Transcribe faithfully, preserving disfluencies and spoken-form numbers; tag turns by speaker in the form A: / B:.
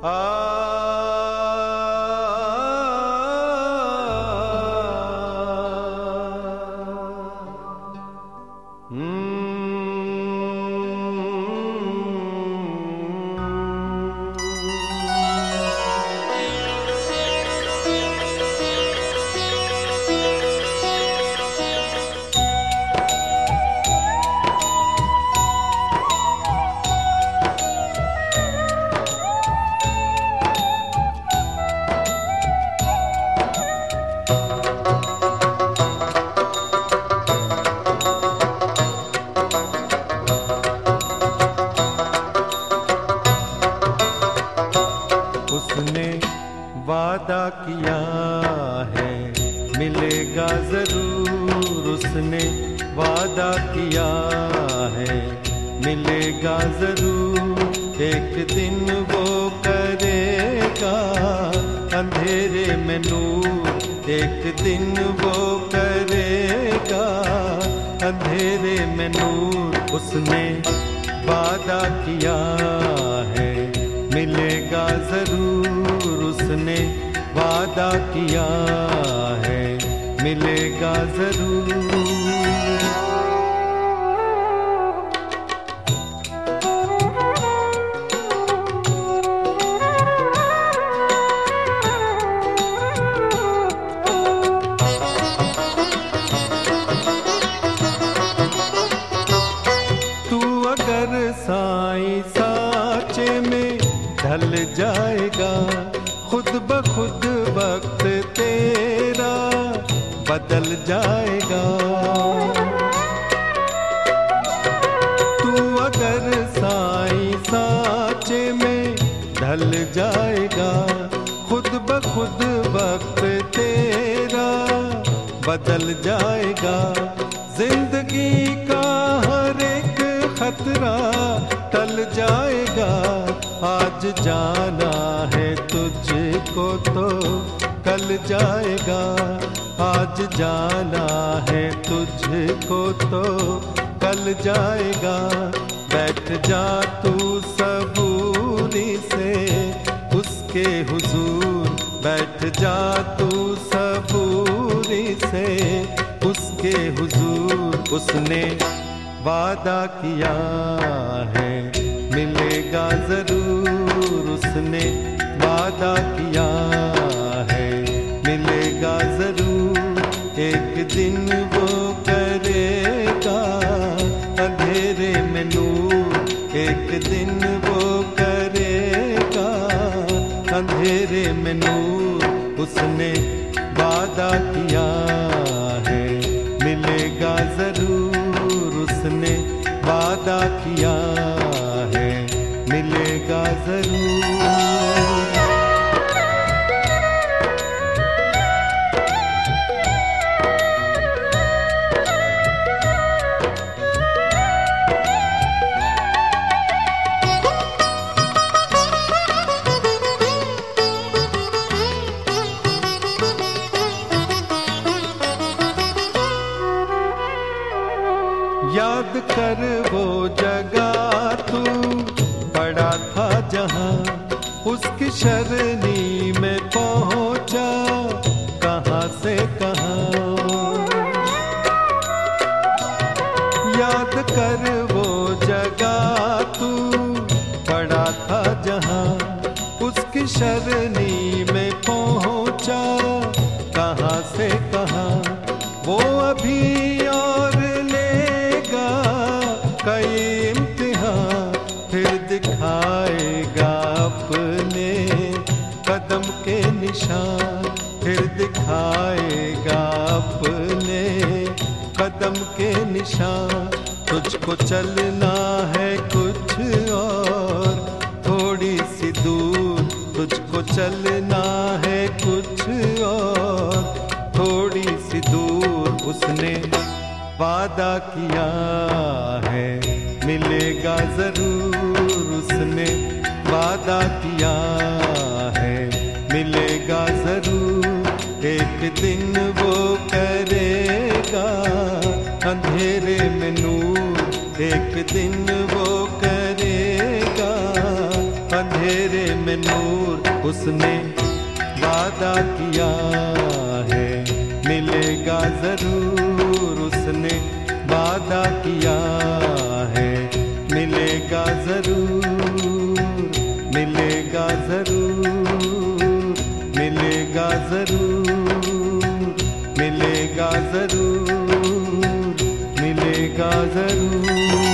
A: उसने वादा किया है मिलेगा जरूर, उसने वादा किया है मिलेगा जरूर। एक दिन वो करेगा अंधेरे में नूर, एक दिन वो करेगा अंधेरे में नूर। उसने वादा किया है मिलेगा जरूर, उसने वादा किया है मिलेगा जरूर। तू अगर साईं साचे में ढल जाएगा, खुद ब खुद वक्त तेरा बदल जाएगा। तू अगर साईं साचे में ढल जाएगा, खुद ब खुद वक्त तेरा बदल जाएगा। जिंदगी का हर एक खतरा टल जाएगा। आज जाना है तुझको तो कल जाएगा, आज जाना है तुझको तो कल जाएगा। बैठ जा तू सबूरी से उसके हुजूर, बैठ जा तू सबूरी से उसके हुजूर। उसने वादा किया है मिलेगा जरूर, उसने वादा किया है मिलेगा जरूर। एक दिन वो करेगा अंधेरे में नूर, एक दिन वो करेगा अंधेरे में नूर। उसने वादा किया है मिलेगा जरूर, उसने वादा किया है मिलेगा जरूर। याद कर वो जगह तू पड़ा था जहां, उसकी शरणी में पहुंचा कहां से कहां। याद कर वो जगह तू पड़ा था जहां, उसकी शरणी में पहुंचा कहां से कहां। वो अभी और कई इम्तिहान फिर दिखाएगा अपने कदम के निशान, फिर दिखाएगा अपने कदम के निशान। तुझको चलना है कुछ और थोड़ी सी दूर, तुझको चलना है कुछ और थोड़ी सी दूर। उसने वादा किया है मिलेगा जरूर, उसने वादा किया है मिलेगा जरूर। एक दिन वो करेगा अंधेरे में नूर, एक दिन वो करेगा अंधेरे में में नूर उसने वादा किया है, मिलेगा जरूर उसने वादा किया है, मिलेगा जरूर, मिलेगा जरूर, मिलेगा जरूर, मिलेगा जरूर, मिलेगा जरूर।